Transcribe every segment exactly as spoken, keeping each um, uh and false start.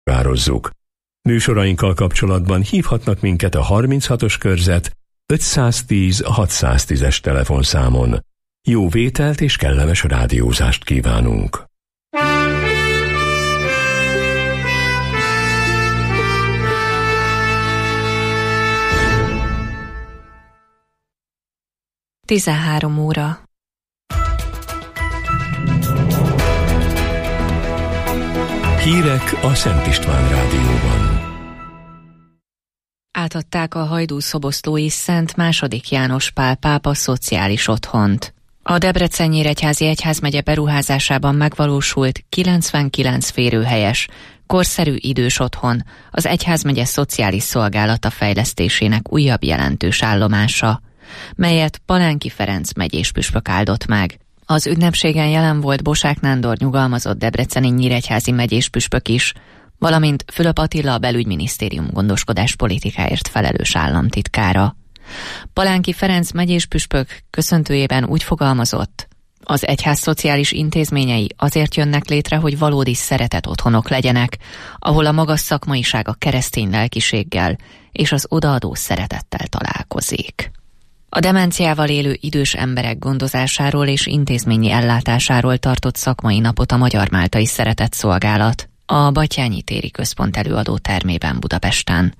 vározzuk. Műsorainkkal kapcsolatban hívhatnak minket a harminchatos körzet ötszáztíz hatszáztízes telefonszámon. Jó vételt és kellemes rádiózást kívánunk! tizenhárom óra. Hírek a Szent István Rádióban. Átadták a hajdúszoboszlói Szent második János Pál pápa szociális otthont. A Debrecen-Nyíregyházi Egyházmegye beruházásában megvalósult kilencvenkilenc férőhelyes, korszerű idős otthon az Egyházmegye szociális szolgálata fejlesztésének újabb jelentős állomása, melyet Palánki Ferenc megyéspüspök áldott meg. Az ünnepségen jelen volt Bosák Nándor nyugalmazott debreceni nyíregyházi megyéspüspök is, valamint Fülöp Attila a belügyminisztérium gondoskodás politikáért felelős államtitkára. Palánki Ferenc megyéspüspök köszöntőjében úgy fogalmazott, az egyház szociális intézményei azért jönnek létre, hogy valódi szeretet otthonok legyenek, ahol a magas szakmaiság a keresztény lelkiséggel és az odaadó szeretettel találkozik. A demenciával élő idős emberek gondozásáról és intézményi ellátásáról tartott szakmai napot a Magyar Máltai Szeretett Szolgálat a Batthyány téri központ előadó termében Budapesten.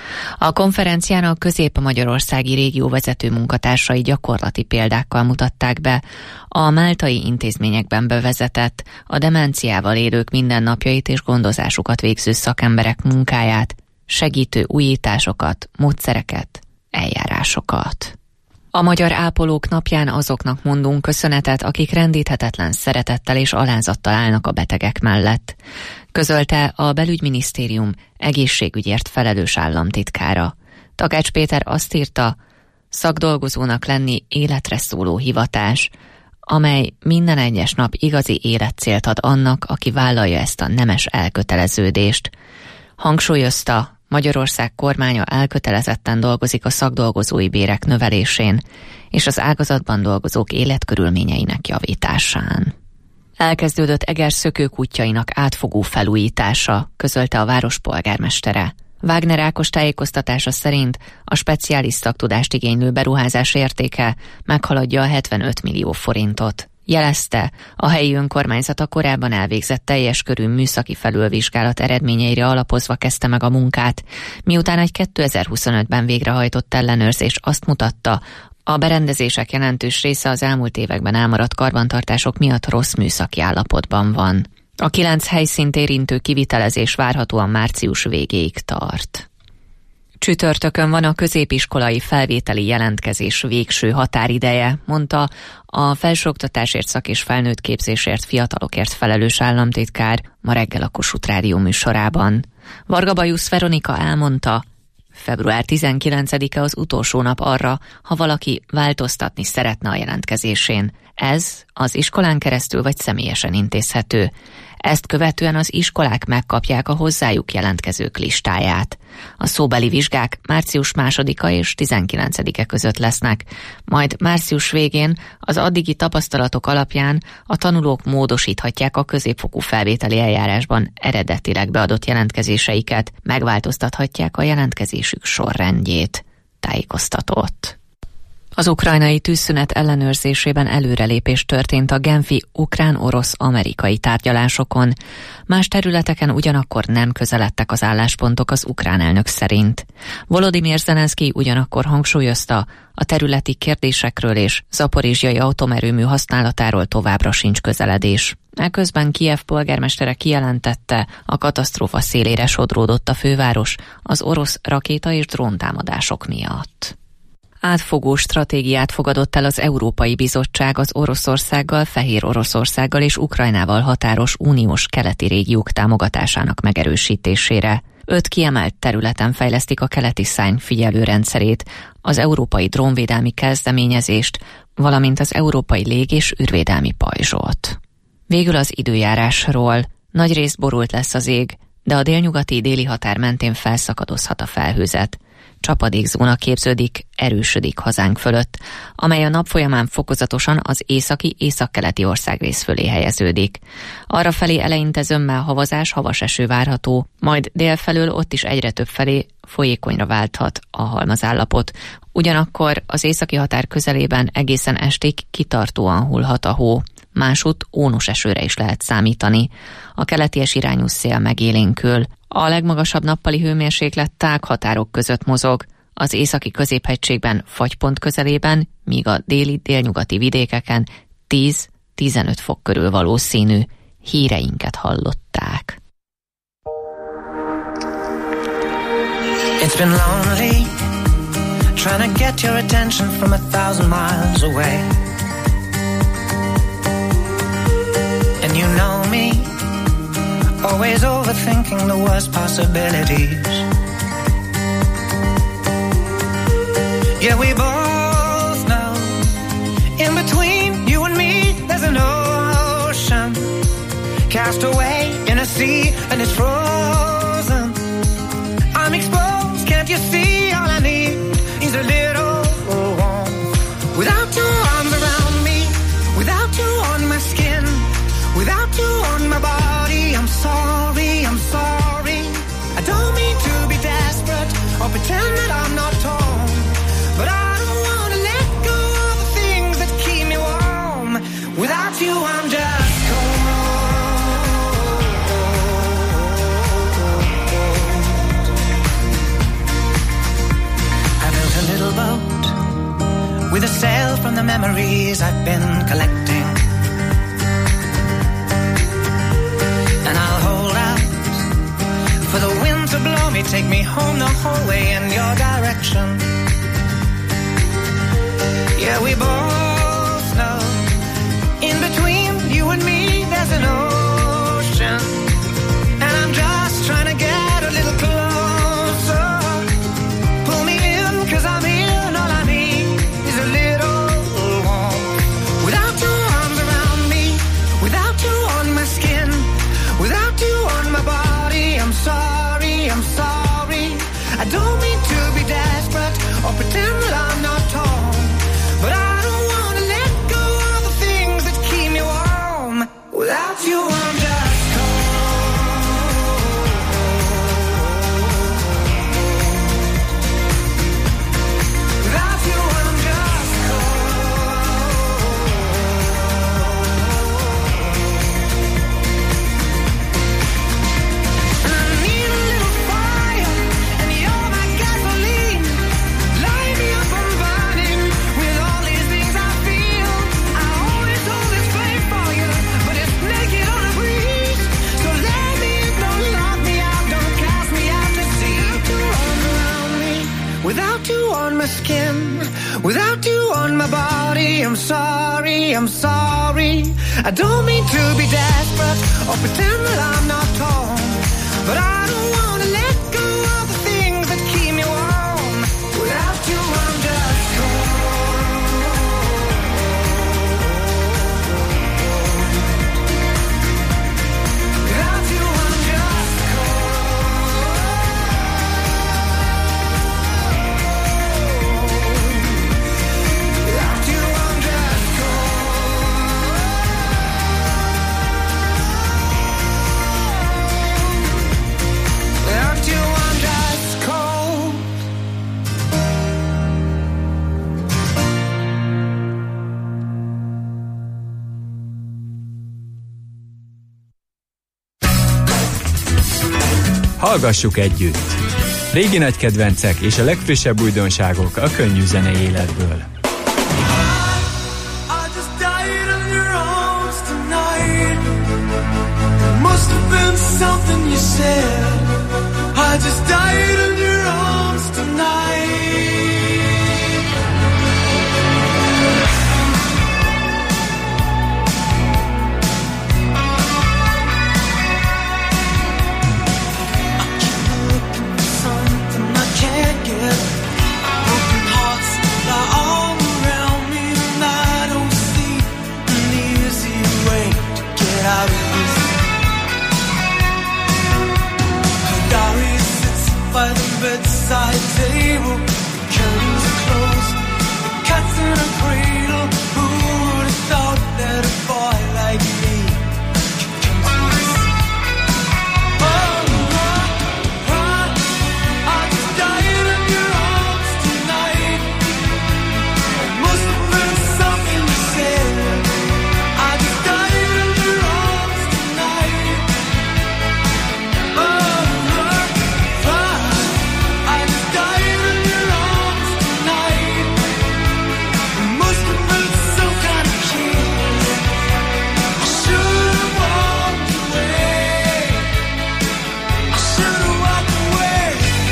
A konferencián a közép-magyarországi régió vezető munkatársai gyakorlati példákkal mutatták be a máltai intézményekben bevezetett, a demenciával élők mindennapjait és gondozásukat végző szakemberek munkáját, segítő újításokat, módszereket, eljárásokat. A Magyar Ápolók Napján azoknak mondunk köszönetet, akik rendíthetetlen szeretettel és alázattal állnak a betegek mellett, közölte a belügyminisztérium egészségügyért felelős államtitkára. Takács Péter azt írta, szakdolgozónak lenni életre szóló hivatás, amely minden egyes nap igazi életcélt ad annak, aki vállalja ezt a nemes elköteleződést. Hangsúlyozta, Magyarország kormánya elkötelezetten dolgozik a szakdolgozói bérek növelésén és az ágazatban dolgozók életkörülményeinek javításán. Elkezdődött Eger szökőkútjainak átfogó felújítása, közölte a város polgármestere. Wagner Ákos tájékoztatása szerint a speciális szaktudást igénylő beruházás értéke meghaladja a hetvenöt millió forintot. Jelezte, a helyi önkormányzat a korábban elvégzett teljes körű műszaki felülvizsgálat eredményeire alapozva kezdte meg a munkát, miután egy kétezer-huszonötben végrehajtott ellenőrzés azt mutatta, a berendezések jelentős része az elmúlt években elmaradt karbantartások miatt rossz műszaki állapotban van. A kilenc helyszínt érintő kivitelezés várhatóan március végéig tart. Csütörtökön van a középiskolai felvételi jelentkezés végső határideje, mondta a felsőoktatásért szak- és felnőtt képzésért fiatalokért felelős államtitkár ma reggel a Kossuth Rádió műsorában. Varga Bajusz Veronika elmondta, február tizenkilencedike az utolsó nap arra, ha valaki változtatni szeretne a jelentkezésén. Ez az iskolán keresztül vagy személyesen intézhető. Ezt követően az iskolák megkapják a hozzájuk jelentkezők listáját. A szóbeli vizsgák március másodika és tizenkilencedike között lesznek, majd március végén az addigi tapasztalatok alapján a tanulók módosíthatják a középfokú felvételi eljárásban eredetileg beadott jelentkezéseiket, megváltoztathatják a jelentkezésük sorrendjét, tájékoztatott. Az ukrajnai tűzszünet ellenőrzésében előrelépés történt a genfi ukrán-orosz-amerikai tárgyalásokon. Más területeken ugyanakkor nem közeledtek az álláspontok az ukrán elnök szerint. Volodymyr Zelenszky ugyanakkor hangsúlyozta, a területi kérdésekről és zaporizsjai atomerőmű használatáról továbbra sincs közeledés. Eközben Kijev polgármestere kijelentette, a katasztrófa szélére sodródott a főváros az orosz rakéta és dróntámadások miatt. Átfogó stratégiát fogadott el az Európai Bizottság az Oroszországgal, Fehér Oroszországgal és Ukrajnával határos uniós keleti régiók támogatásának megerősítésére. Öt kiemelt területen fejlesztik a keleti szárny figyelőrendszerét, az európai drónvédelmi kezdeményezést, valamint az európai lég- és űrvédelmi pajzsot. Végül az időjárásról. Nagyrészt borult lesz az ég, de a délnyugati déli határ mentén felszakadozhat a felhőzet. csapadékzóna képződik, erősödik hazánk fölött, amely a nap folyamán fokozatosan az északi, északkeleti országrész fölé helyeződik. Arrafelé eleinte zömmel havazás, havas eső várható, majd délfelől ott is egyre több felé folyékonyra válthat a halmazállapot. Ugyanakkor az északi határ közelében egészen estig kitartóan hullhat a hó. Másút ónos esőre is lehet számítani. A keleties irányú szél megélénkül. A legmagasabb nappali hőmérséklet tág határok között mozog. Az északi középhegységben fagypont közelében, míg a déli délnyugati vidékeken tíz-tizenöt fok körül valószínű. Híreinket hallották. It's been lonely trying to get your attention from a thousand miles away. And you know me, always overthinking the worst possibilities. Yeah, we both know, in between you and me, there's an ocean, cast away in a sea, and it's frozen. I'm exposed, can't you see? All I need is a little warmth. Without your arms around me, without you on my skin, without you on my body, I'm sorry, I'm sorry. I don't mean to be desperate or pretend that I'm not torn, but I don't want to let go of the things that keep me warm. Without you I'm just cold. I built a little boat with a sail from the memories I've been collecting, and I'll hold out for the wind to blow me, take me home the whole way in your direction. Yeah, we both know, in between you and me there's an ocean, and I'm just trying to get a little closer. Pull me in, 'cause I'm in, all I need is a little warmth. Without your arms around me, without you on my skin, without you on my body, I'm sorry, I'm sorry. I don't mean to be desperate or pretend that I'm not torn, but I don't want to let go of the things that keep me warm. Without you I'm just cold. Without you I'm just cold. And I need a little fire, and you're my gasoline. Light me up, I'm burning with all these things I feel. I always hold this flame for you, but it's naked on a breeze. So let me in, don't lock me out, don't cast me out to sea. Without you around me, without you on my skin, without you on my body, I'm sorry, I'm sorry. I don't mean to be desperate or pretend that I'm not torn, but I don't want to let go of the things that keep me warm. Without you I'm just cold. Without you I'm just cold. Without you I'm just cold. Without you I'm just cold. Hallgassuk együtt! Régi nagy kedvencek és a legfrissebb újdonságok a könnyű zenei életből. I just died in your arms tonight. It must have been something you said. I just died in your arms tonight. I keep looking for something I can't get. Broken hearts lie all around me, and I don't see an easy way to get out of this. bedside table, curtains are closed, the cat's in a cradle. Who would have thought that a boy like me could come to this? Oh, oh, oh, I just died in your arms tonight. It must have been something you said. I just died in your arms tonight. Oh, oh, oh, I just died in your arms tonight. It must have been some kind of kiss. I should have walked away. I should have walked away.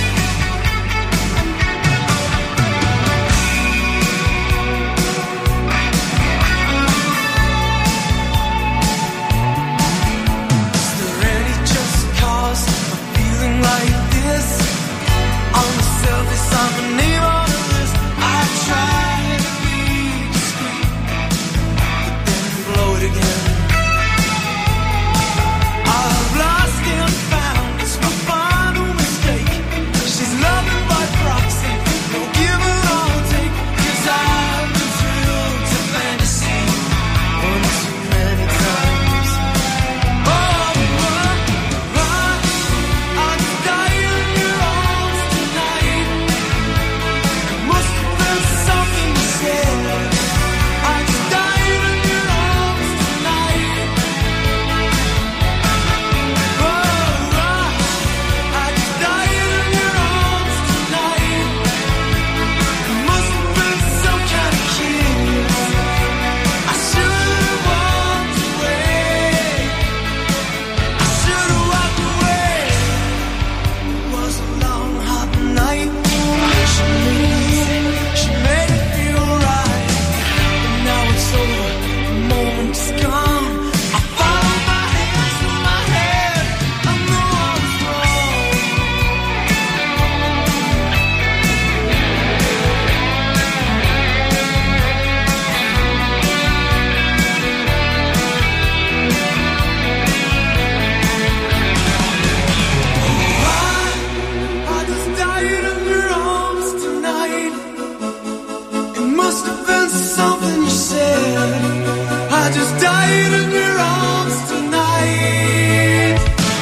Is there any just cause for feeling like this? On the surface, I'm a name on the list. I try to be discreet, but then blow it again. I've lost and found, it's my final mistake. She's loving by proxy, no give and I'll take. 'Cause I've been thrilled to fantasy one too many times. Oh, oh, oh, I just died in your arms tonight. It must have been something you said. I just died in your arms tonight. Oh, oh, I just died in your arms tonight. It must have been some kind of kiss. I should have walked away. I should have walked away. It was a long, hot night. She made it, she made it feel right. But now it's over, the moment's gone. I followed my hands to my head. I know I was wrong. I just died in your arms tonight. It must have been something you said. I just died in your arms tonight.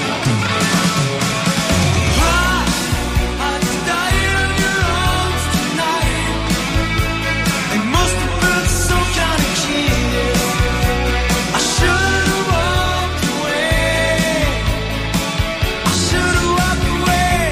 I just died in your arms tonight. It must have been some kind of kiss. I should have walked away. I should have walked away.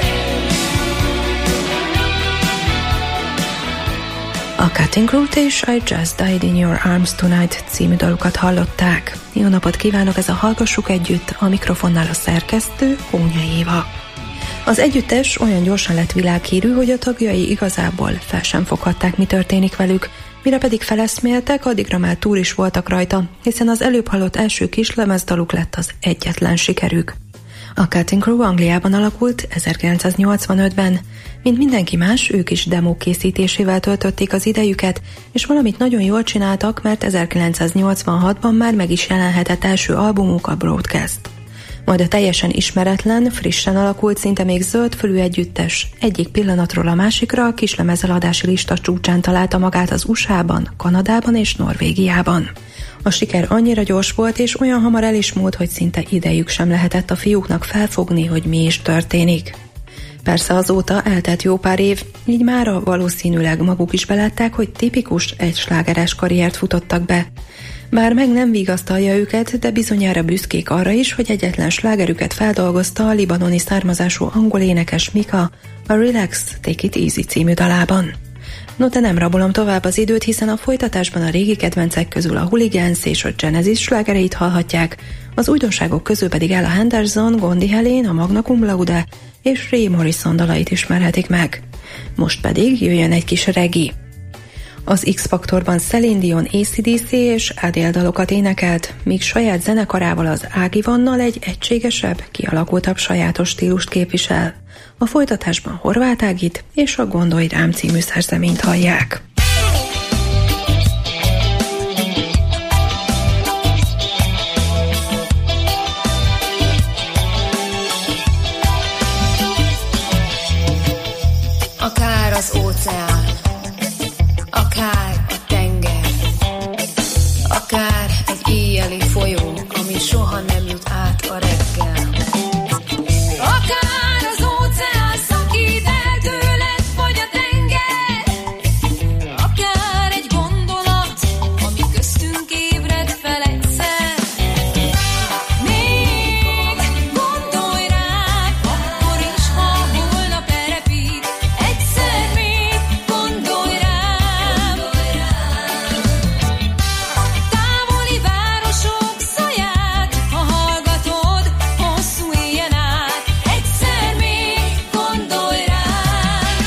A Cutting Root és I Just Died in Your Arms Tonight című dalukat hallották. Jó napot kívánok, ez a Hallgassuk Együtt, a mikrofonnál a szerkesztő, Hónya Éva. Az együttes olyan gyorsan lett világhírű, hogy a tagjai igazából fel sem foghatták, mi történik velük, mire pedig feleszméltek, addigra már túl is voltak rajta, hiszen az előbb hallott első kislemezdaluk lett az egyetlen sikerük. A Cutting Crew Angliában alakult ezerkilencszáznyolcvanötben. Mint mindenki más, ők is demók készítésével töltötték az idejüket, és valamit nagyon jól csináltak, mert ezerkilencszáznyolcvanhatban már meg is jelenhetett első albumuk, a Broadcast. Majd a teljesen ismeretlen, frissen alakult, szinte még zöldfölű együttes egyik pillanatról a másikra a kislemezeladási lista csúcsán találta magát az u es á-ban, Kanadában és Norvégiában. A siker annyira gyors volt és olyan hamar el is múlt, hogy szinte idejük sem lehetett a fiúknak felfogni, hogy mi is történik. Persze azóta eltelt jó pár év, így mára valószínűleg maguk is belátták, hogy tipikus egy slágeres karriert futottak be. Bár meg nem vigasztalja őket, de bizonyára büszkék arra is, hogy egyetlen slágerüket feldolgozta a libanoni származású angol énekes Mika a Relax, Take It Easy című dalában. No, de nem rabolom tovább az időt, hiszen a folytatásban a régi kedvencek közül a Hooligans és a Genesis slágereit hallhatják, az újdonságok közül pedig Ella Henderson, Gondi Helene, a Magna Cum Laude és Ray Morrison dalait ismerhetik meg. Most pedig jöjjön egy kis reggae. Az X-Faktorban Celine Dion á cé dé cé és Adele dalokat énekelt, míg saját zenekarával, az Ágivannal egy egységesebb, kialakultabb sajátos stílust képvisel. A folytatásban Horváth Ágit és a Gondolj rám című szerzeményt hallják. az óceán, akár a tenger, akár egy éjjeli folyó, ami soha nem jut át a reggel. Akár az óceán szakít el tőled, vagy a tenger, akár egy gondolat, ami köztünk ébred fel egyszer. Még gondolj rám, akkor is, ha holnap elrepít. Egyszer még gondolj rám. Távoli városok zaját, ha hallgatod, hosszú éjjel át. Egyszer még gondolj rám.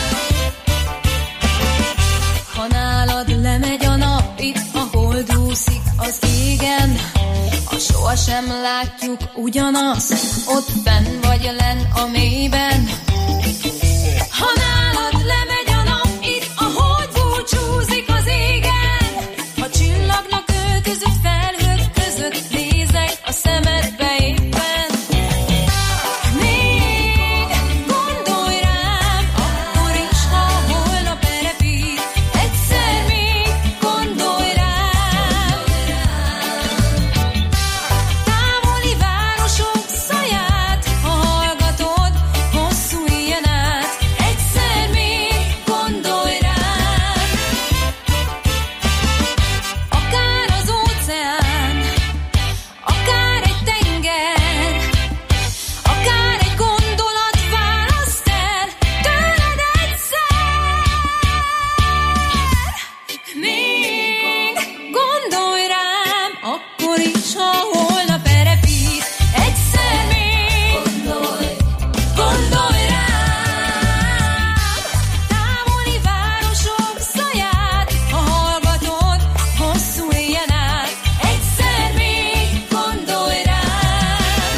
Ha nálad lemegy a nap, itt a hold úszik az égen, ha sohasem látjuk ugyanazt, ott fenn vagy lenn a mélyben. Ha nálad lemegy a nap, itt a hold búcsúzik az égen, ha csillagnak öltözött felhők között nézek a szemedbe éppen. Még gondolj rám, akkor is, ha holnap elrepít. Egyszer még gondolj rám. Távoli városok zaját, ha hallgatod, hosszú éjjel át. Egyszer még gondolj rám. Akár az óceán, akár egy tenger, akár egy gondolat választ el tőled egyszer. Még gondolj rám, akkor is, ha holnap elrepít. Egyszer még gondolj, gondolj rám. Távoli városok zaját, ha hallgatod, hosszú éjjel át. Egyszer még gondolj rám.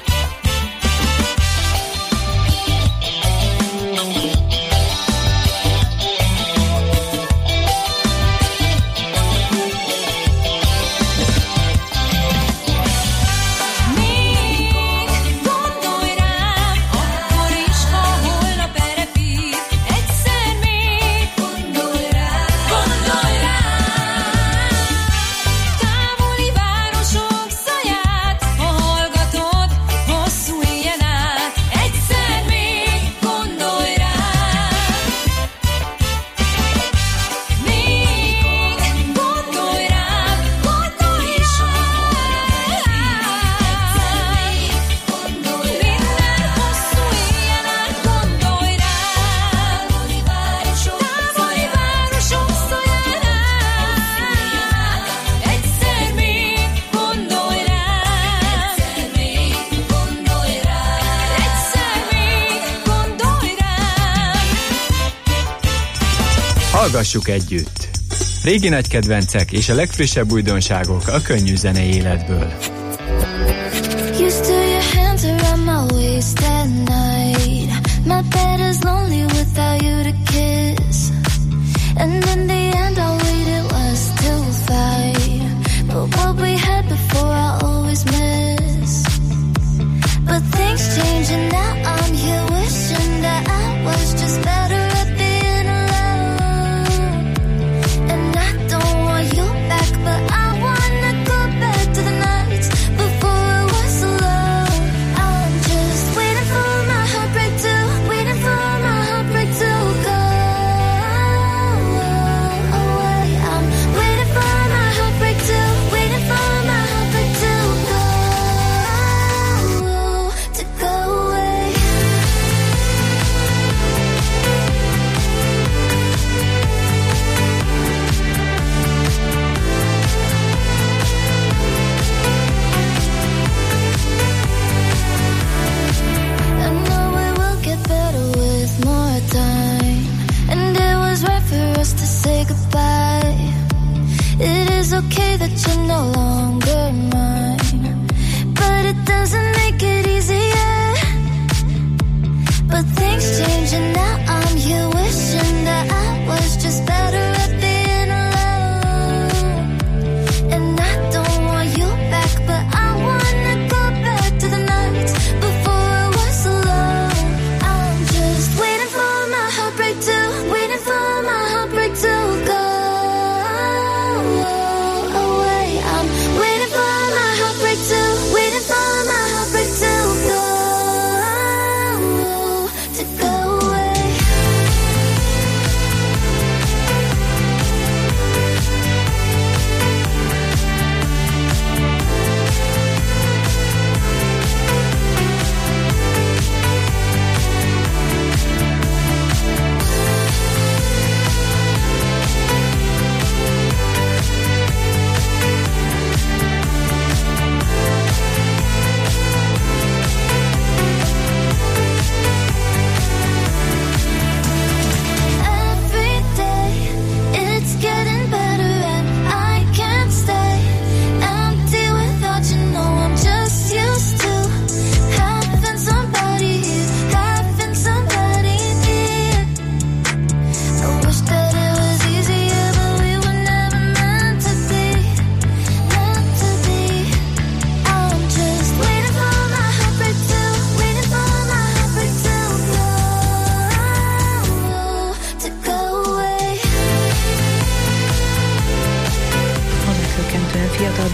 Még gondolj rám, akkor is, ha holnap elrepít. Egyszer még gondolj rám, gondolj rám. Távoli városok zaját, ha hallgatod, hosszú éjjel át. Egyszer még gondolj rám. Még gondolj rám, gondolj is, ha minden hosszú éjjel át gondolj rám. Távoli városok zaján át. Egyszer még gondolj rám. Egyszer még gondolj rám. Egyszer még gondolj rám. Hallgassuk együtt! Régi nagy kedvencek és a legfrissebb újdonságok a könnyű zenei életből. Used to your hands around my waist at night. My bed is lonely without you to kiss. And in the end all we did was to fight. But what we had before I always miss. But things change and now I'm here wishing that I was just better at being alone. And I don't want you back, but I wanna go back to the nights before I was alone. I'm just waiting for my heartbreak to, waiting for my heartbreak to go away. I'm waiting for my heartbreak to, waiting for my heartbreak to go, to go away. I know it will get better with more time. And it was right for us to say goodbye. It is okay that you're no longer mine, but it doesn't make it easier. But things change and now I'm here wishing that I was just better at being alone. And I don't want you back, but I wanna go back to the nights before I was alone. I'm just waiting for my heartbreak to, waiting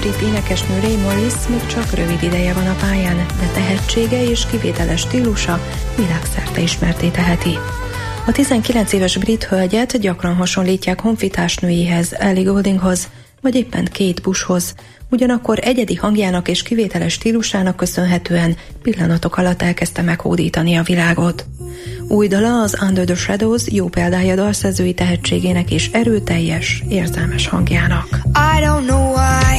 brit énekesnő Ray Morris még csak rövid ideje van a pályán, de tehetsége és kivételes stílusa világszerte ismertté teheti. A tizenkilenc éves brit hölgyet gyakran hasonlítják honfitársnőjéhez, Ellie Gouldinghoz, vagy éppen Kate Bushhoz, ugyanakkor egyedi hangjának és kivételes stílusának köszönhetően pillanatok alatt elkezdte meghódítani a világot. Új dala, az Under the Shadows jó példája dalszerzői tehetségének és erőteljes, érzelmes hangjának. I don't know why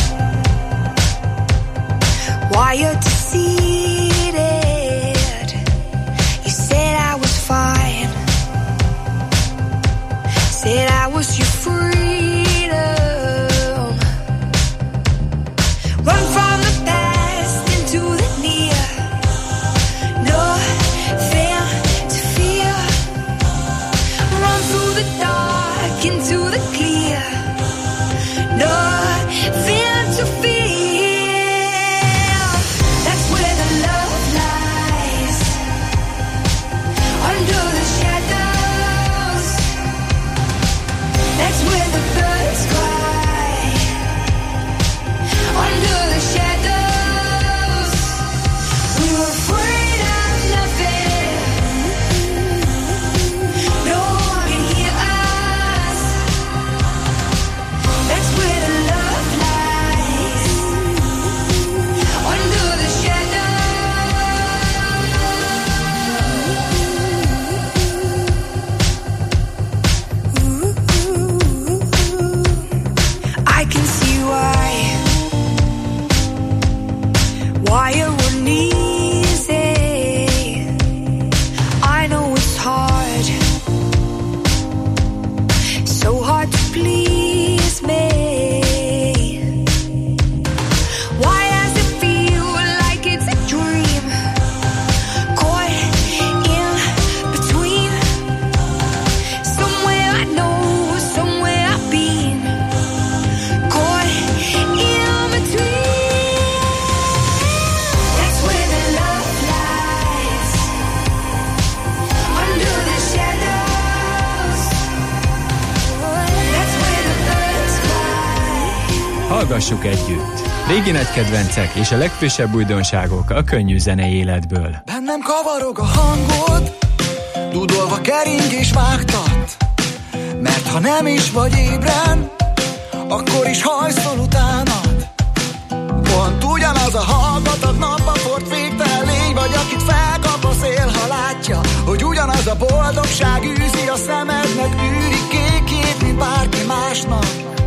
Why you're defeated. You said I was fine, said I was your freedom. Run from the past into the near. Nothing to fear. Run through the dark into the clear. Nothing to fear. That's where the love lies. Under the shadows. That's where the birds cry. Under the shadows. We were afraid of nothing. No one can hear us. That's where the love lies. Under the shadows. I can see why. Why it wouldn't easy. I know it's hard, so hard to please me. Why does it feel like it's a dream? Caught in between. Somewhere I know, somewhere I've been. Caught in between. That's where the love lies. Under the shadows. That's where the birds fly. Hallgassuk együtt! Régi nagy kedvencek és a legfrissebb újdonságok a könnyű zenei életből. Bennem kavarog a hangod, dudolva kering és vágtat. Mert ha nem is vagy ébren, akkor is hajszol utánad. Pont ugyanaz a hallgatag napba fort végtelen lény vagy, akit felkap a szél, ha látja, hogy ugyanaz a boldogság űzi a szemednek űri kékét, mint bárki másnak.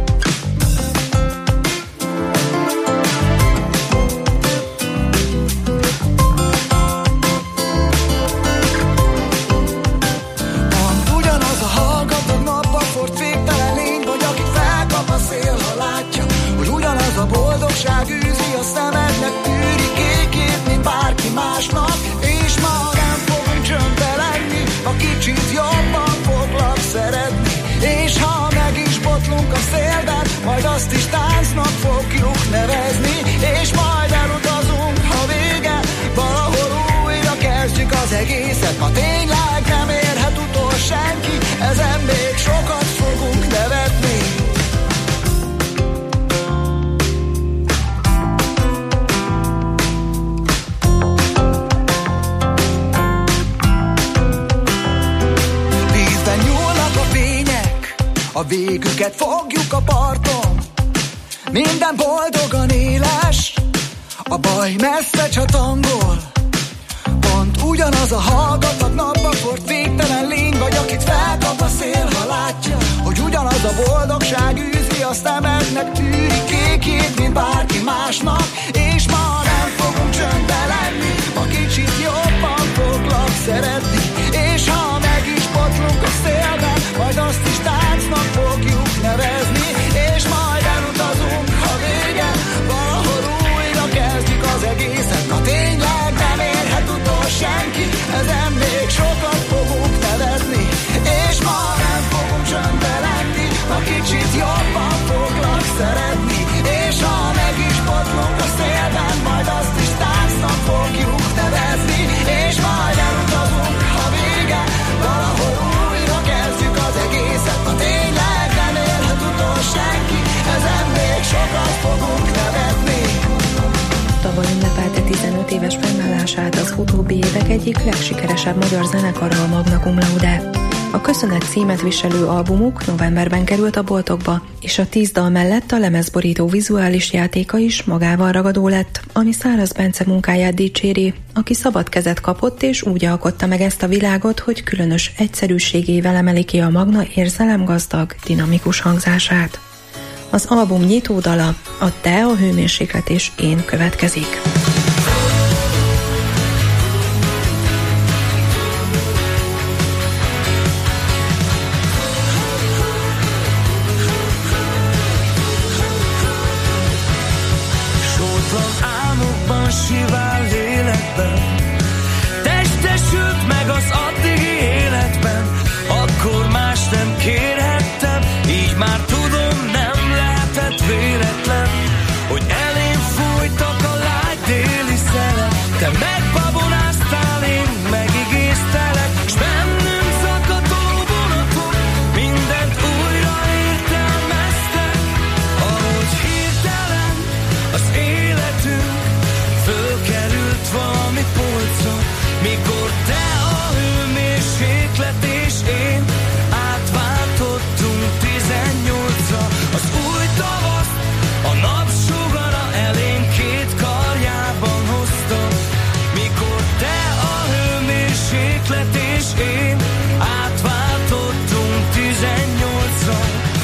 Pont ugyanaz a hallgatag napba fort végtelen lény vagy, akit felkap a szél, ha látja, hogy ugyanaz a boldogság űzi a szemednek űri kékét, mint bárki másnak. És ma nem fogunk csöndbe lenni, ha kicsit jobban foglak szeretni. És ha meg is botlunk a szélben, majd azt is táncnak fogjuk nevezni. És majd elutazunk, ha vége, valahol újra kezdjük az egészet. Ma tényleg nem érhet utol senki, ezen még sokat fogunk nevetni. Vízben nyúlnak a fények, a végüket fogjuk a parton. Minden boldogan éles, a baj messze csatangol. Pont ugyanaz a hallgatag napba fort végtelen lény vagy, akit felkap a szél, ha látja, hogy ugyanaz a boldogság űzi a szemednek űri kékét, mint bárki másnak. És ma nem fogunk csöndbe lenni, ha kicsit jobban foglak szeretni. És ha meg is botlunk a szélben, majd azt is táncnak fogjuk nevezni. És majd elutazunk, ha vége, valahol újra kezdjük az egészet. Na tényleg nem érhet utol senki, ezen még sokat fogunk nevetni. És ma nem fogunk csöndbe lenni, ha kicsit jobban foglak szeretni. És ha meg is botlunk a szél, éves fennállását az utóbbi évek egyik legsikeresebb magyar zenekara a Magna Cum Laude. A köszönet címet viselő albumuk novemberben került a boltokba, és a tíz dal mellett a lemezborító vizuális játéka is magával ragadó lett, ami Száraz Bence munkáját dicséri, aki szabad kezet kapott és úgy alkotta meg ezt a világot, hogy különös egyszerűségével emeli ki a Magna érzelemgazdag, dinamikus hangzását. Az album nyitódala, a Te, a hőmérséklet és én következik. Sótlan álmokban, sivál lélekben testesült meg az addigi életben. Akkor más nem kérhettem, így már tudom, nem lehetett véletlen, hogy elém fújtak a lágy déli szelek. Te megbabonáztál, én megigéztelek, s bennünk zakató vonatok mindent újra értelmeztek. Ahogy hirtelen az életünk fölkerült valami polcon, mikor te a hőmérséklet és én átváltottunk tizennyolcra. Az új tavaszt a napsugara elénk két karjában hozta, mikor te a hőmérséklet és én átváltottunk tizennyolcra.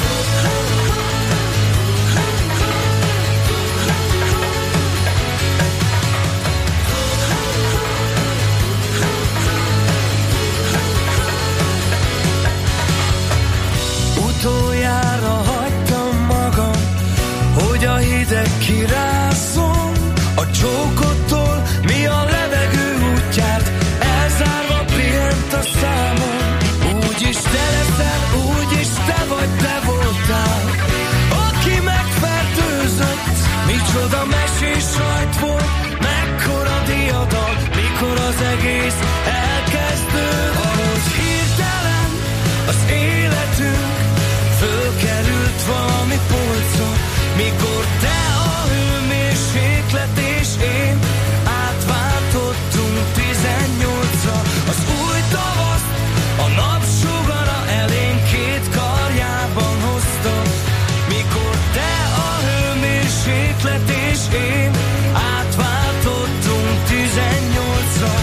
Utoljára hagytam magam, hogy a hideg kirázzon a csókottól, mi a levegő útját elzárva pihent a számon. Úgyis te leszel, úgyis te vagy, te voltál, aki megfertőzött. Micsoda mesés rajt volt, mekkora diadal, mikor az egész elkezdődött. Ahogy hirtelen az életünk fölkerült valami polcon, mikor te a hőmérséklet és én átváltottunk tizennyolcra. Az új tavaszt a napsugara elénk két karjában hozta, mikor te a hőmérséklet és én átváltottunk tizennyolcra.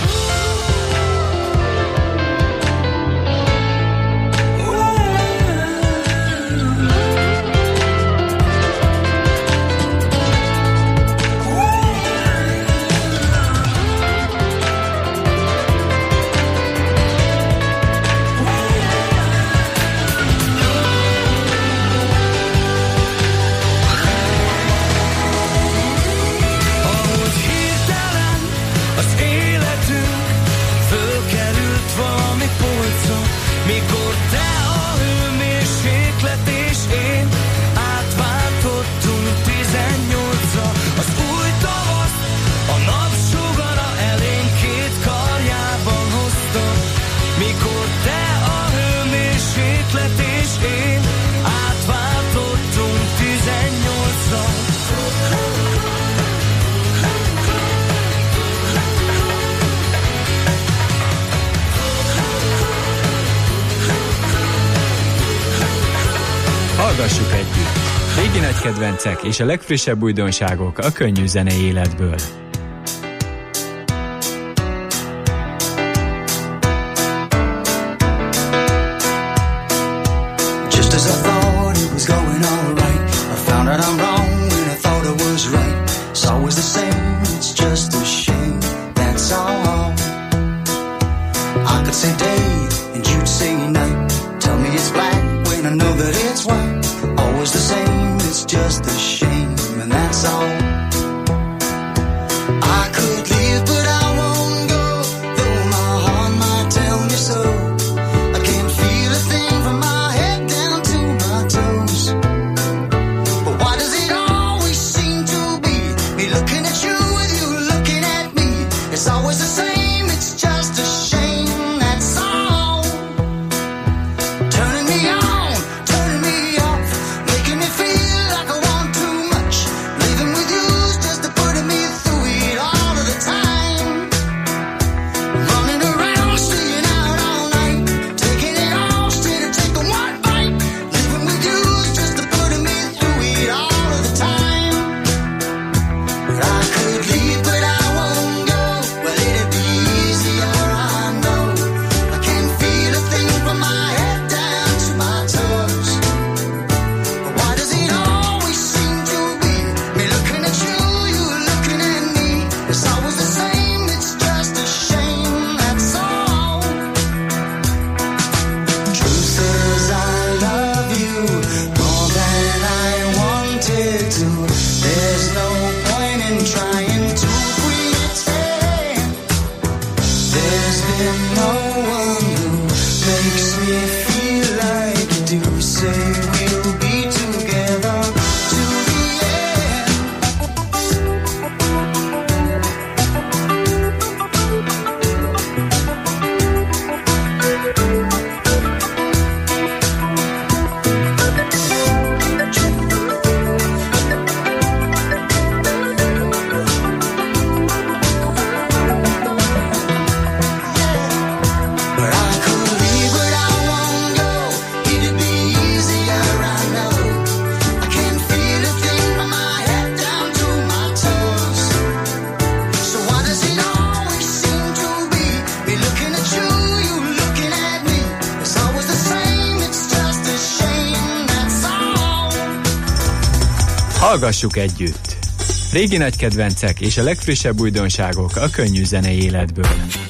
Mikor te a hőmérséklet és én átváltottunk tizennyolcra. Az új tavaszt a napsugara elénk két karjában hozta, mikor te a hőmérséklet és én átváltottunk tizennyolcra. Hallgassuk együtt! Régi nagy kedvencek és a legfrissebb újdonságok a könnyű zenei életből. Just as I thought it was going all right, I found out I'm wrong when I thought I was right. It's always the same, it's just a shame, that's all. I could say day and you'd say night. Tell me it's black when I know that it's white. Always the same, it's just a shame, and that's all. I could leave, but I won't go, though my heart might tell me so. I can't feel a thing from my head down to my toes. But why does it always seem to be me looking at you with you looking at me? It's always the same, it's just a shame, that's all. Turning me on, turning me off, making me feel like I want to Hallgassuk együtt! Régi nagy kedvencek és a legfrissebb újdonságok a könnyű zenei életből.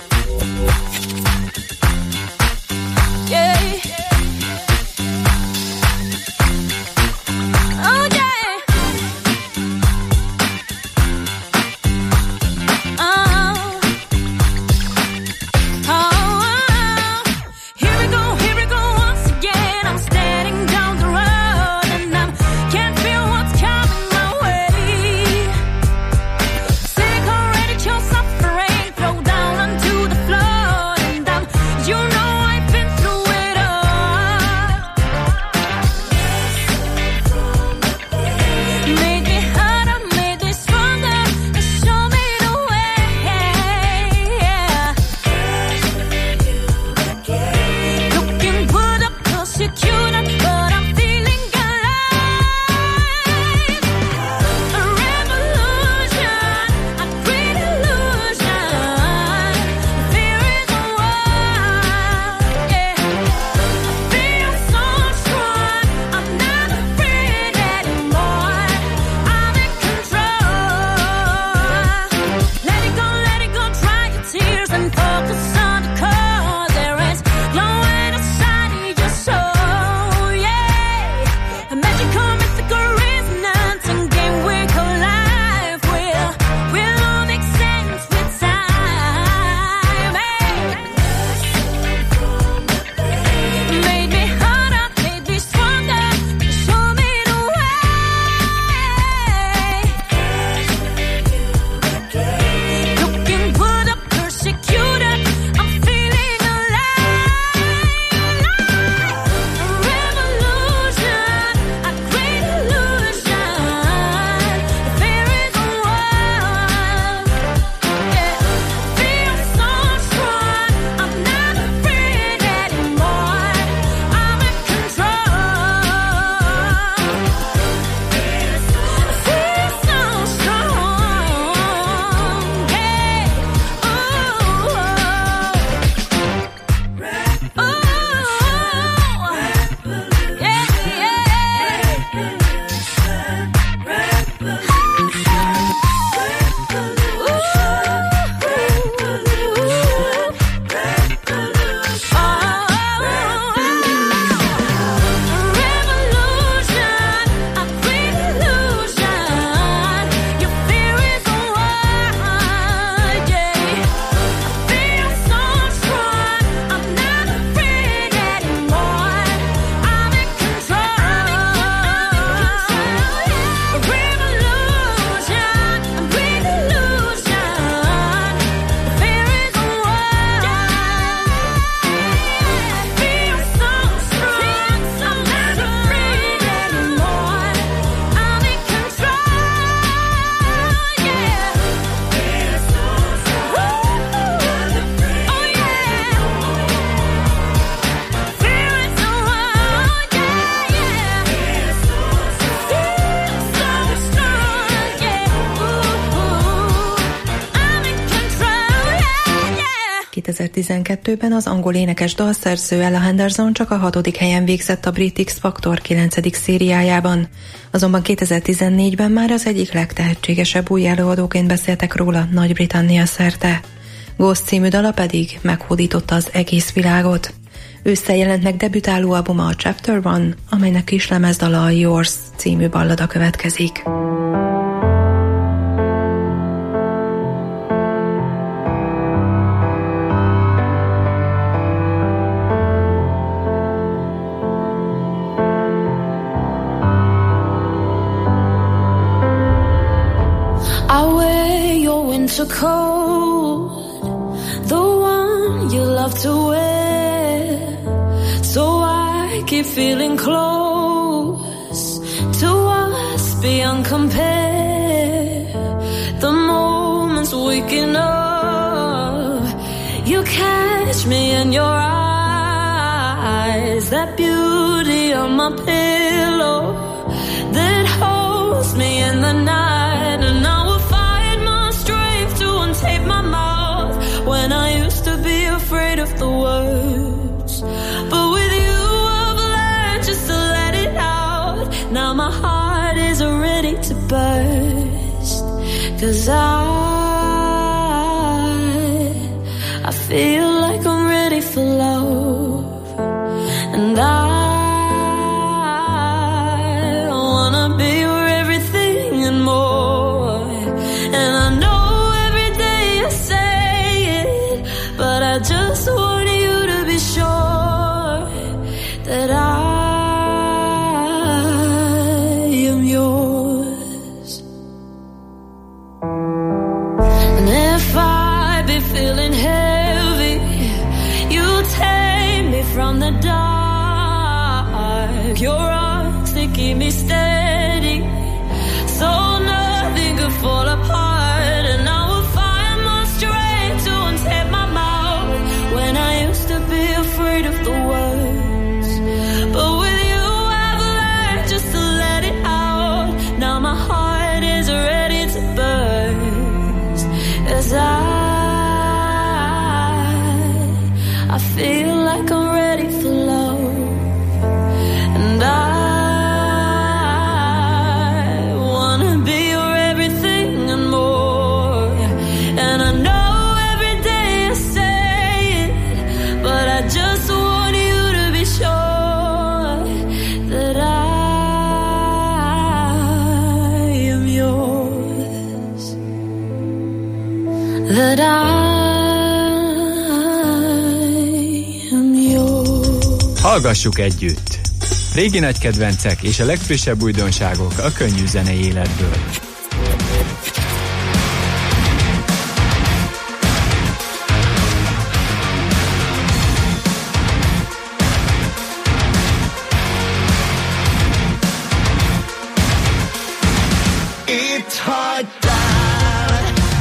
kétezer-tizenkettőben az angol énekes dalszerző Ella Henderson csak a hatodik helyen végzett a Brit X Factor kilencedik szériájában. Azonban kétezer-tizennégyben már az egyik legtehetségesebb új előadóként beszéltek róla Nagy-Britannia szerte. Ghost című dala pedig meghódította az egész világot. Ősszel jelent meg debütáló albuma a Chapter One, amelynek kislemezdala a Yours című ballada következik. Winter coat, the one you love to wear, so I keep feeling close to us beyond compare. The moments waking up, you catch me in your eyes, that beauty on my pillow that holds me in the night, and I will find my strength to untape my mouth when I used to be afraid of the words. But with you I've learned just to let it out. Now my heart is ready to 'cause I I feel like I'm ready for love, and I wanna be your everything and more. And I know every day I say it, but I just want you to be sure that I am yours. And if I be feeling heavy, you take me from the dark. Your arms, they keep me steady, so nothing could fall apart. And I will find my strength to untape my mouth when I used to be afraid of the words. But with you I've learned just to let it out. Now my heart is ready to burst, as I I feel like I'm ready for love, and I wanna be your everything and more. And I know every day I say it, but I just want you to be sure that I am yours, that I Hallgassuk együtt! Régi nagy kedvencek és a legfrissebb újdonságok a könnyű zenei életből. Itt hagytál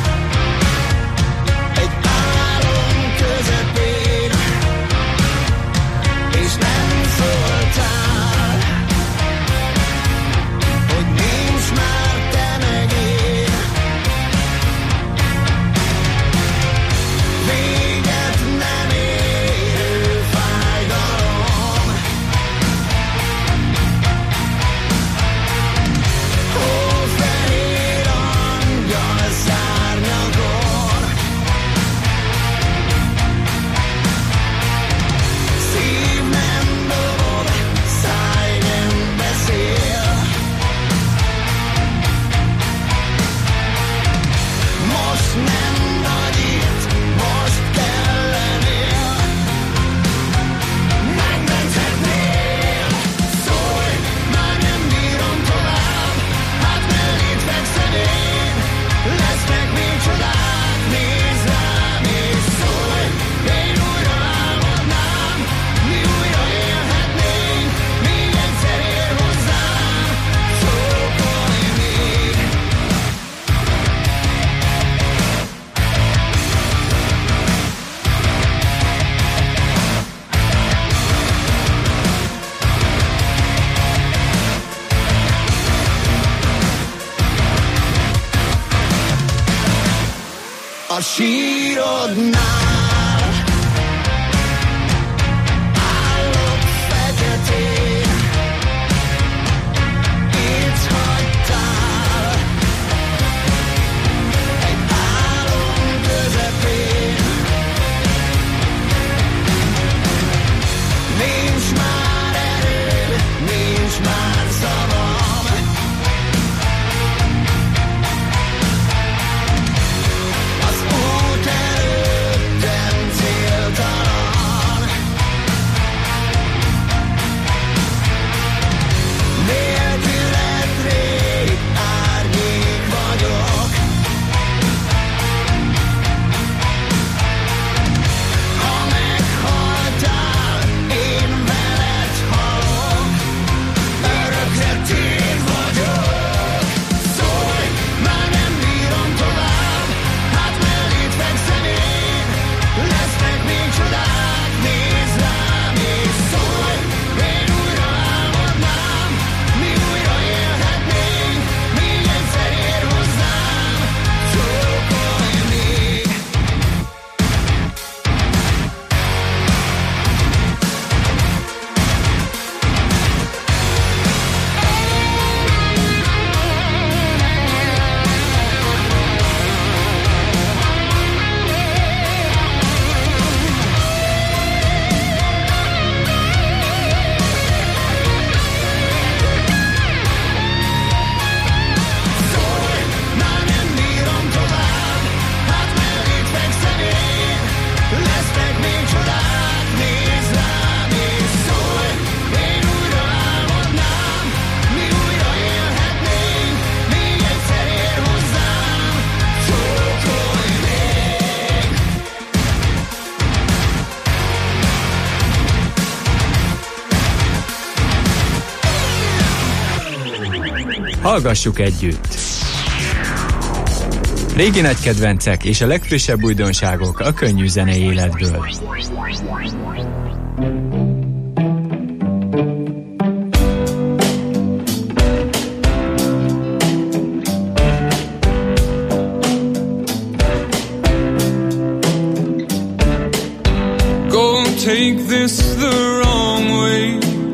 egy álom közepén, és nem szóltál, hogy nincs már te Hallgassuk együtt! Régi nagy kedvencek és a legfrissebb újdonságok a könnyű zenei életből. Don't take this the wrong way.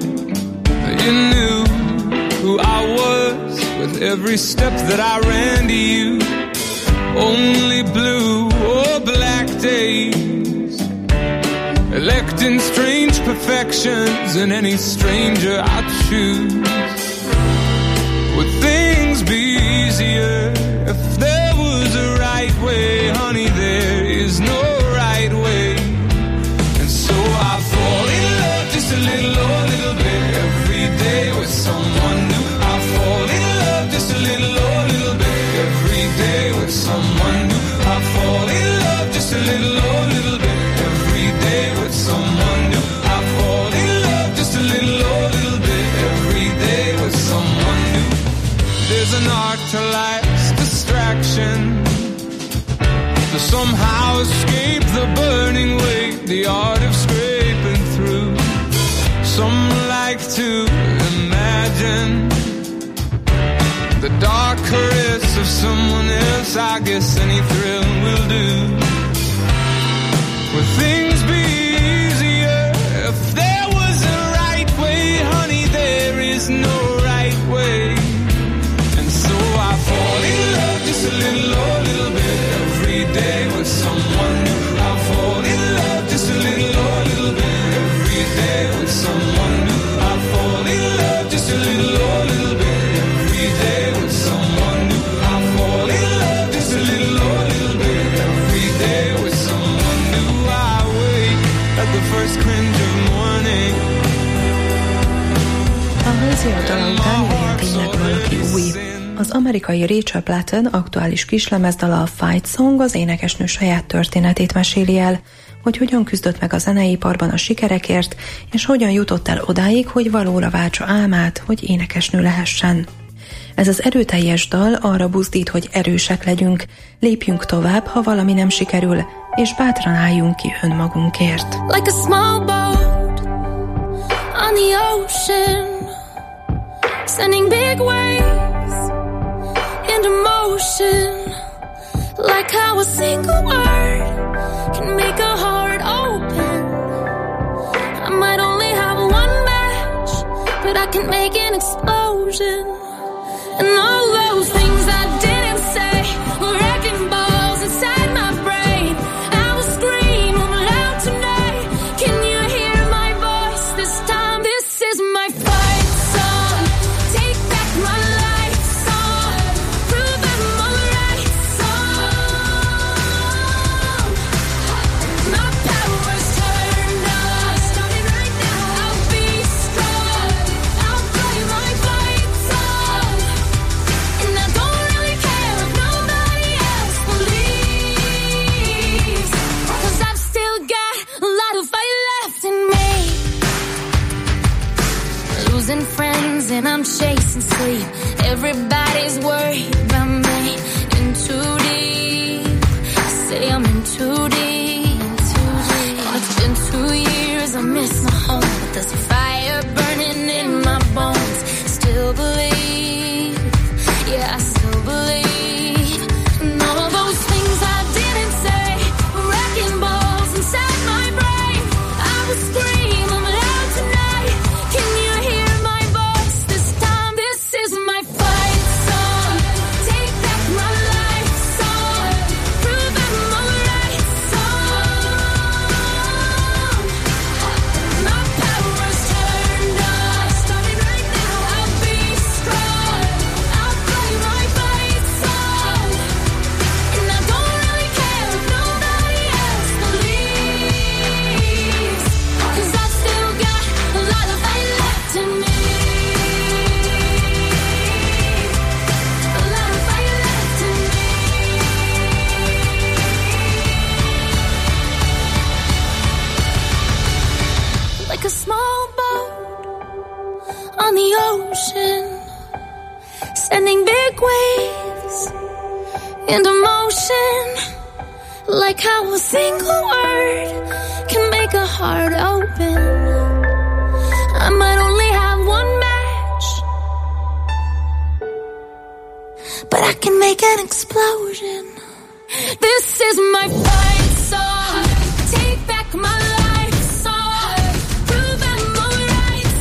You knew who I was with every step that I ran to you. Only blue or black days, electing strange perfections, and any stranger I'd choose. Would things be easier if there was a right way? Honey, there is no right way. And so I fall in love just a little or a little bit every day with someone new. I fall in love just a little or a little bit every day with someone new. I fall in love just a little or a little bit every day with someone new. I fall in love just a little or a little bit every day with someone new. There's an art to life's distraction, to somehow escape the burning weight, the art of scraping through. Some like to imagine the dark caress of someone else. I guess any thrill will do. Would things be easier if there was a right way? Honey, there is no right way. And so I fall in love just a little or a little bit every day with someone new. I fall in love just a little or a little bit every day with someone new. I fall in love just a little or a little bit every day with someone new. I fall in love just a little or a little bit every day with someone new. I wake at the first cringe of morning. A hangziódala után jöjjön tényleg valaki új. Az amerikai Rachel Platten aktuális kislemezdala, a Fight Song, az énekesnő saját történetét meséli el, hogy hogyan küzdött meg a zeneiparban a sikerekért, és hogyan jutott el odáig, hogy valóra váltsa álmát, hogy énekesnő lehessen. Ez az erőteljes dal arra buzdít, hogy erősek legyünk, lépjünk tovább, ha valami nem sikerül, és bátran álljunk ki önmagunkért. Like a small boat on the ocean, sending big waves into motion. Like how a single word can make a heart open. I might only have one match, but I can make an explosion. And all those things I didn't say were wrecking balls inside my brain. I will scream loud tonight. Can you hear my voice this time? This is my fight song. Take back my life song. Prove I'm alright song. My power's turned on. Starting right now. I'll be strong. I'll play my fight song. And I don't really care if nobody else believes, 'cause I've still got a lot of fight left in me. Losing friends and I'm chasing sleep. Everybody's worried about me. In too deep. I say I'm in too deep. And it's been two years, I miss my home, but there's a fire burning in my bones. Still believe, yeah, I still believe. And all those things I didn't say were wrecking balls inside my brain. I will scream I'm loud tonight. Can you hear my voice this time? This is my fight song. Take back my life song. Prove I'm alright song. My power's turned on. Starting right now. I'll be strong. I'll play my fight song. And I don't really care if nobody else believes, 'cause I've still got a lot of fight left in me. A lot of fight left in me. Like a small boat on the ocean, sending big waves into motion, like how a single word can make a heart open. I might only have one match, but I can make an explosion. This is my fight song. Take back my life song. Prove I'm alright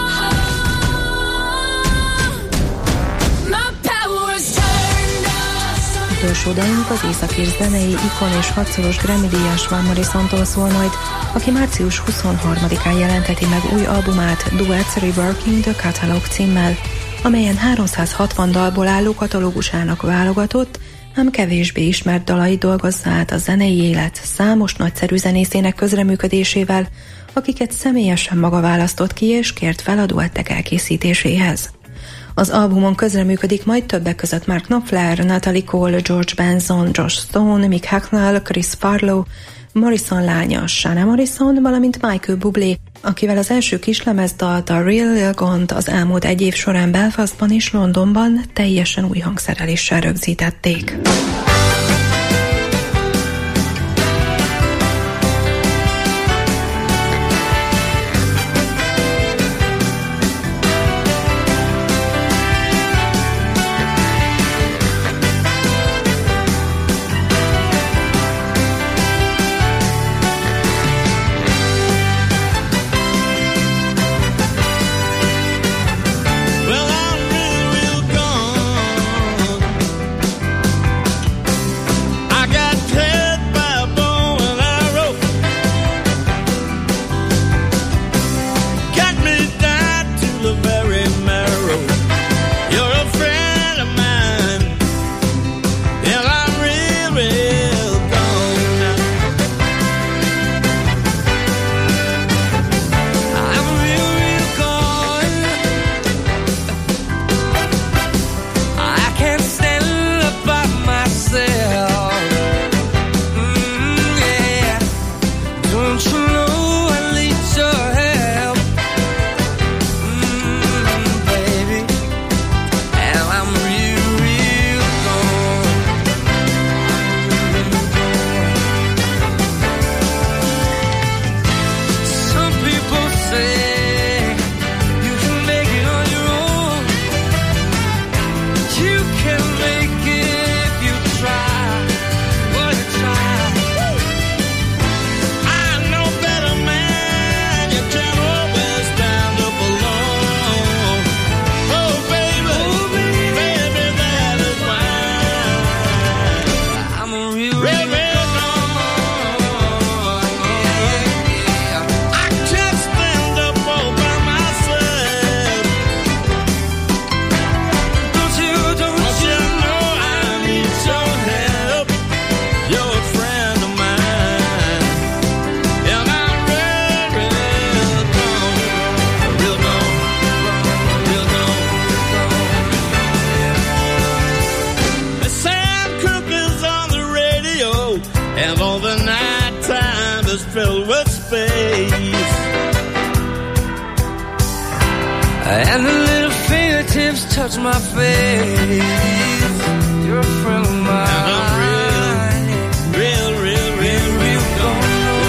song. My power's turned up. Utolsó dalunk az északír zenei ikon és hatszoros Grammy-díjas Van Morrisontól szól majd, aki március huszonharmadikán jelenteti meg új albumát Duets Reworking the Catalog címmel, amelyen háromszázhatvan dalból álló katalógusának válogatott, ám kevésbé ismert dalait dolgozza át a zenei élet számos nagyszerű zenészének közreműködésével, akiket személyesen maga választott ki és kért fel a duettek elkészítéséhez. Az albumon közreműködik majd többek között Mark Knopfler, Natalie Cole, George Benson, Josh Stone, Mick Hucknall, Chris Farlow, Morrison lánya Shana Morrison, valamint Michael Bublé, akivel az első kislemezdalt a Real Lil Gont az elmúlt egy év során Belfastban és Londonban teljesen új hangszereléssel rögzítették. And the little fingertips touch my face. You're a friend of mine. And I'm real, real, real, real, real gone.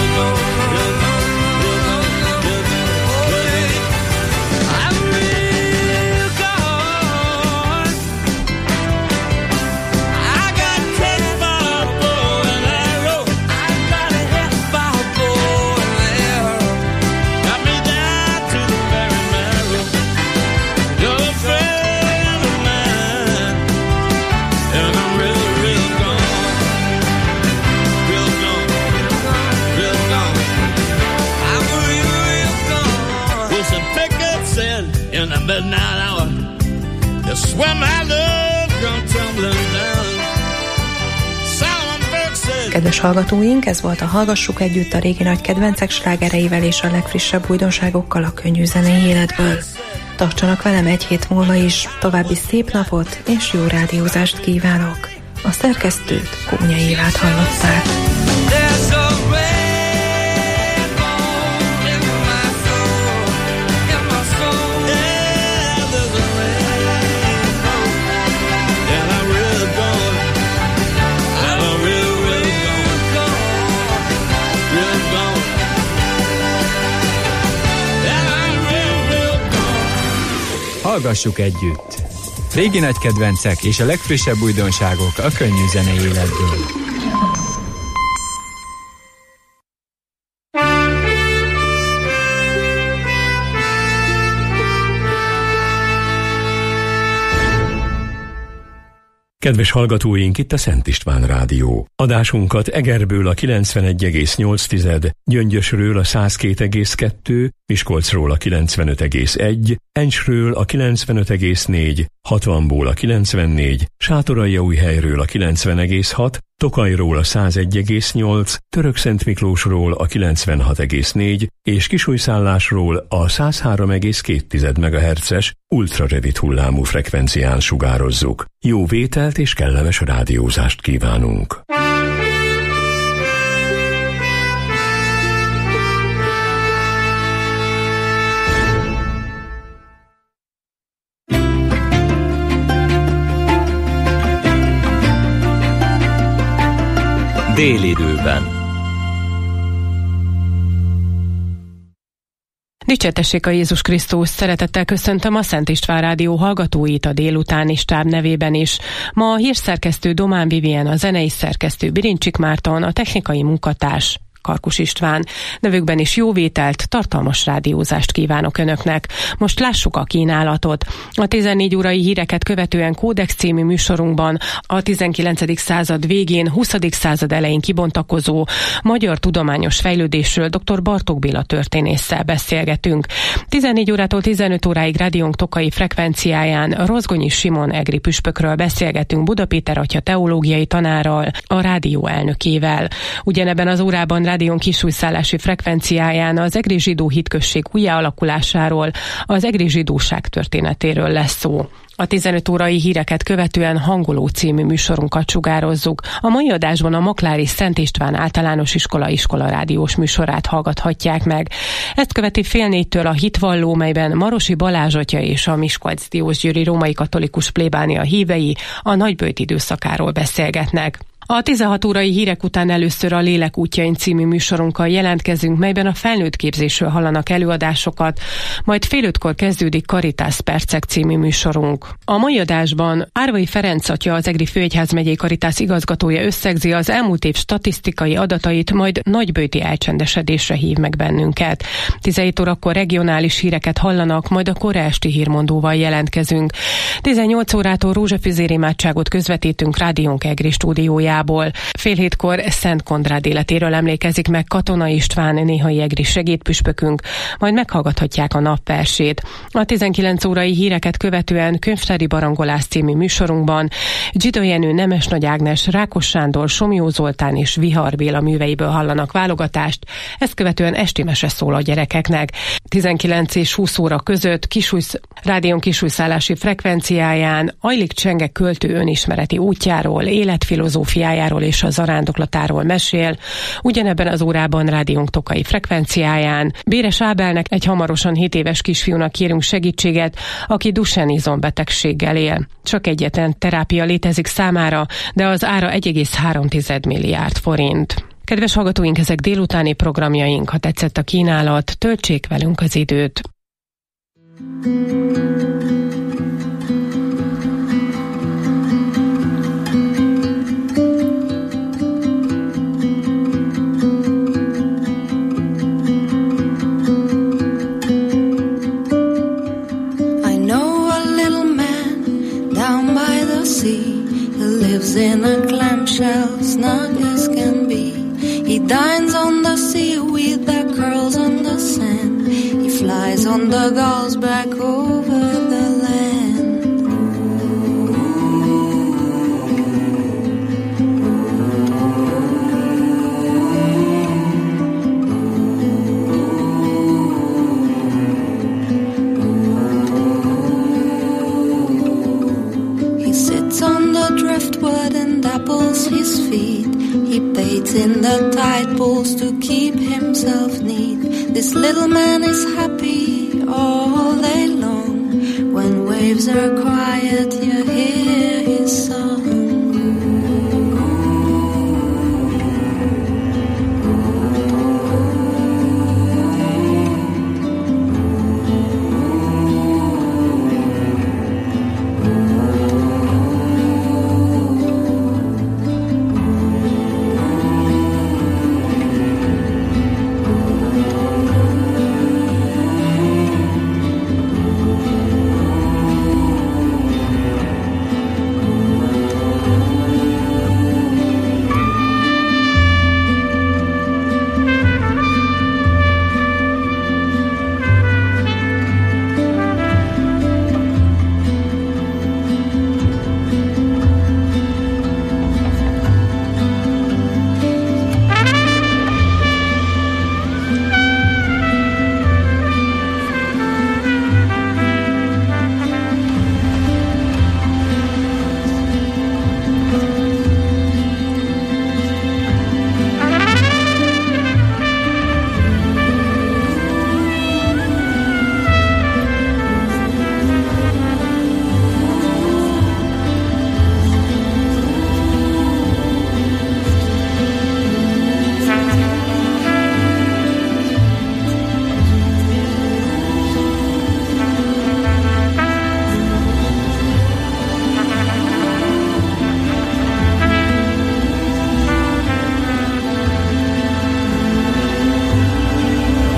I'm real gone. I got cut by a bow and arrow. I got hit by a bow and arrow. Got me down to the very marrow. You're a friend of mine, and I'm real, real gone, real gone, real gone. I'm real, real gone. Wilson Pickett said in the midnight hour, you swear my love come tumbling down. Solomon Burke said. Kedves hallgatóink, ez volt a Hallgassuk Együtt a régi nagy kedvencek slágereivel és a legfrissebb újdonságokkal a könnyű zenei életből. Tartsanak velem egy hét múlva is, további szép napot és jó rádiózást kívánok. A szerkesztőt, Kónyai Évát hallották. There's a red bone in my soul, in my soul. Yeah, there's a red bone. Hallgassuk együtt! Régi nagy kedvencek és a legfrissebb újdonságok a könnyű zenei életből. Kedves hallgatóink, itt a Szent István Rádió. Adásunkat Egerből a kilencvenegy egész nyolc, Gyöngyösről a száz két egész kettő, Miskolcról a kilencvenöt egész egy, Encsről a kilencvenöt egész négy, hatvanból a kilencvennégy, Sátoraljaújhelyről a kilencven egész hat, Tokajról a száz egy egész nyolc, Törökszentmiklósról a kilencvenhat egész négy és Kisújszállásról a száz három egész két megahertzes ultrarövid hullámú frekvencián sugározzuk. Jó vételt és kellemes rádiózást kívánunk! Délidőben. Dicsértessék a Jézus Krisztus! Szeretettel köszöntöm a Szent István Rádió hallgatóit a délutáni stáb nevében is. Ma a hírszerkesztő Domán Vivien, a zenei szerkesztő Birincsik Márton, a technikai munkatárs Karkus István. Nevükben is jó vételt, tartalmas rádiózást kívánok Önöknek. Most lássuk a kínálatot. A tizennégy órai híreket követően Kódex című műsorunkban a tizenkilencedik század végén, huszadik század elején kibontakozó magyar tudományos fejlődésről dr. Bartók Béla történésszel beszélgetünk. tizennégy órától tizenöt óráig rádiónk tokai frekvenciáján Rozgonyi Simon egri püspökről beszélgetünk Buda Péter atya teológiai tanárral, a rádió elnökével. Ugyanebben az órában rádión Kisújszállási frekvenciáján az egri zsidó hitközség újjáalakulásáról, az egri zsidóság történetéről lesz szó. A tizenöt órai híreket követően Hangoló című műsorunkat sugározzuk. A mai adásban a Maklári Szent István Általános Iskola iskola rádiós műsorát hallgathatják meg. Ezt követi fél négytől a Hitvalló, melyben Marosi Balázs atya és a Miskolc-Diósgyőri római katolikus plébánia hívei a nagyböjt időszakáról beszélgetnek. A tizenhat órai hírek után először a Lélek útjain című műsorunkkal jelentkezünk, melyben a felnőtt képzésről hallanak előadásokat, majd fél ötkor kezdődik Caritas Percek című műsorunk. A mai adásban Árvai Ferenc atya, az Egri Főegyházmegyei Caritas igazgatója összegzi az elmúlt év statisztikai adatait, majd nagyböjti elcsendesedésre hív meg bennünket. tizenhét órakor regionális híreket hallanak, majd a kora esti hírmondóval jelentkezünk. tizennyolc órától rózsafüzér imádságot közvetítünk rádiónk Egri stúdiójában. Fél hétkor Szent Kondrád életéről emlékezik meg Katona István, néhai egri segédpüspökünk, majd meghallgathatják a napversét. A tizenkilenc órai híreket követően Könyvtári Barangolás című műsorunkban Zsidó Jenő, Nemesnagy Ágnes, Rákos Sándor, Somjó Zoltán és Vihar Béla műveiből hallanak válogatást, ezt követően esti mese szól a gyerekeknek. tizenkilenc és húsz óra között Kisújsz, rádión Kisújszállási frekvenciáján Ajlik Csenge költő önismereti útjáról, életfilozófiájáról és a zarándoklatáról mesél. Ugyanebben az órában rádiónk tokai frekvenciáján Béres Ábelnek, egy hamarosan hét éves kisfiúnak kérünk segítséget, aki Duchenne izombetegséggel él. Csak egyetlen terápia létezik számára, de az ára egy egész három milliárd forint. Kedves hallgatóink, ezek délutáni programjaink. Ha tetszett a kínálat, töltsék velünk az időt. In a clamshell, snug as can be. He dines on the seaweed that curls on the sand. He flies on the gulls back over the land. He sits on the driftwood and dapples his feet. He baits in the tide pools to keep himself neat. This little man is happy all day long when waves are quiet, yeah.